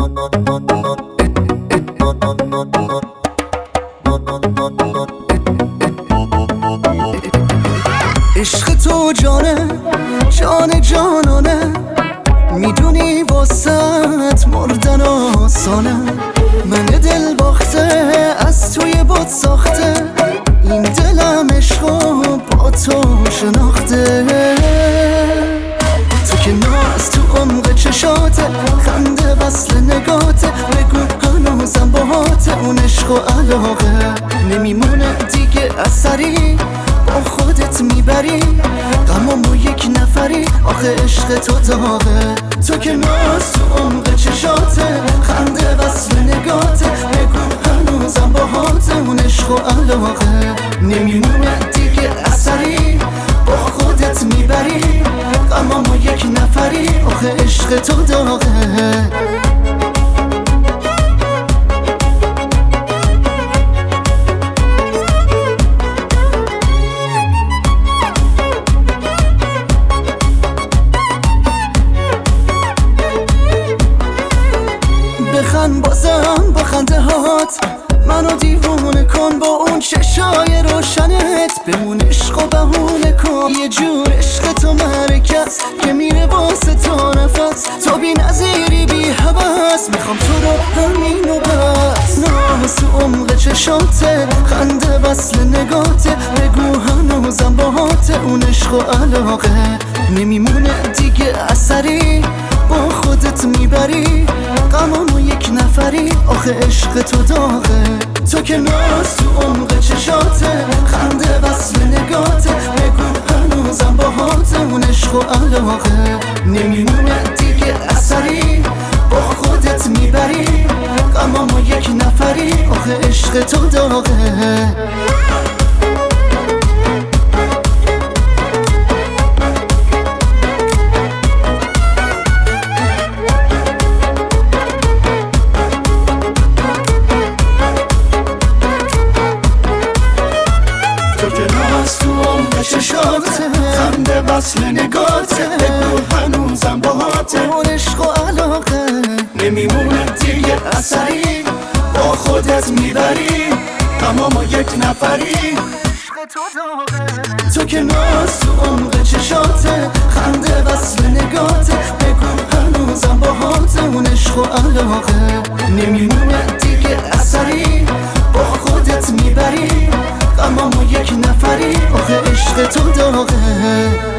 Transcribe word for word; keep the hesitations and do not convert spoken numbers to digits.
عشق تو جانه جان جانانه، میدونی واسط مردن آسانه. من دل باخته از توی باد ساخته، این دلم عشقو با تو شناخته. تو که ناز تو عمق چشاته، خنده وصل نگاته، بگو هنوزم باهاته اون عشق و علاقه. نمیمونه دیگه اثری با خودت میبری، غمامو یک نفری آخه عشق تو داغه. تو که ناز تو عمق چشاته، خنده وصل نگاته، بگو هنوزم باهاته اون عشق و علاقه. نمیمونه دیگه اثری با خودت میبری، غمامو یک نفری آخه عشق تو داغه. بخند بازم با خنده هات، منو دیوونه کن با اون چشای روشنت. بمون عشق و بهونه کن، یه جور عشق تو مرکز که میره واسه تا نفس. تو بی نظیری بی حوث، میخوام تو رو همین و بس. ناز تو عمق چشاته، خنده وصل نگاته، بگو هنوزم باهاته اون عشق و علاقه. نمیمونه دیگه اثری با خودت میبری، غمامو یک نفری آخه عشق تو داغه. تو که ناز تو عمق چشاته، خنده وصل نگاته، بگو هنوزم باهاته اون عشق و علاقه. نمیمونه دیگه اثری با خودت میبری، غمامو یک نفری آخه عشق تو داغه. خنده وصل نگاته، بگو هنوزم باهاته اون عشق و علاقه. نمیمونه دیگه اثری با خودت میبری، غمامو یک نفری. تو که ناز تو عمق چشاته، خنده وصل نگاته، بگو هنوزم باهاته اون عشق و علاقه. نمیمونه دیگه اثری با خودت میبری، غمامو یک نفری آخه عشق تو داغه.